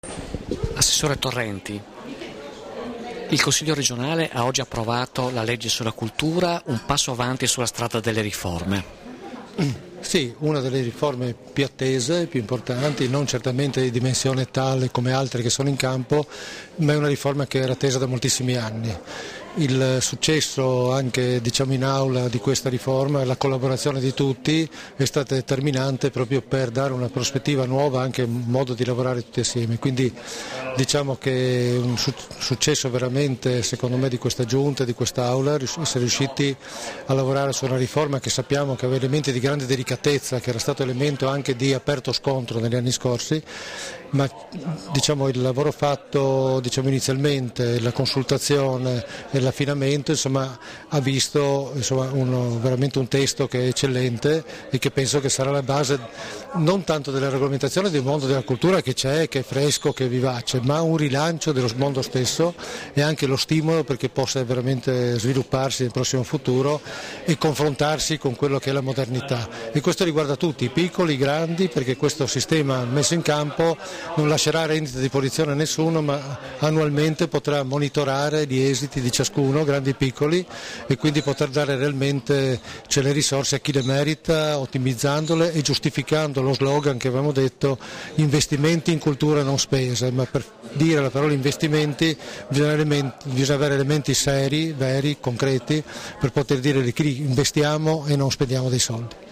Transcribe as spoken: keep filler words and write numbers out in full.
Assessore Torrenti, il Consiglio regionale ha oggi approvato la legge sulla cultura, un passo avanti sulla strada delle riforme. Sì, una delle riforme più attese, più importanti, non certamente di dimensione tale come altre che sono in campo, ma è una riforma che era attesa da moltissimi anni. Il successo anche diciamo, in aula di questa riforma, la collaborazione di tutti è stata determinante proprio per dare una prospettiva nuova, anche un modo di lavorare tutti assieme. Quindi diciamo che è un su- successo veramente secondo me di questa giunta, di questa aula, essere riusciti a lavorare su una riforma che sappiamo che aveva elementi di grande delicatezza, che era stato elemento anche di aperto scontro negli anni scorsi, ma diciamo, il lavoro fatto diciamo, inizialmente, la consultazione e l'affinamento insomma, ha visto insomma, uno, veramente un testo che è eccellente e che penso che sarà la base non tanto della regolamentazione del mondo della cultura che c'è, che è fresco, che è vivace, ma un rilancio dello mondo stesso e anche lo stimolo perché possa veramente svilupparsi nel prossimo futuro e confrontarsi con quello che è la modernità. E questo riguarda tutti, i piccoli, i grandi, perché questo sistema messo in campo non lascerà rendite di posizione a nessuno, ma annualmente potrà monitorare gli esiti di ciascuno, grandi e piccoli, e quindi poter dare realmente cioè, le risorse a chi le merita, ottimizzandole e giustificando lo slogan che avevamo detto, investimenti in cultura non spese, ma per dire la parola investimenti bisogna, elementi, bisogna avere elementi seri, veri, concreti, per poter dire che investiamo e non spendiamo dei soldi.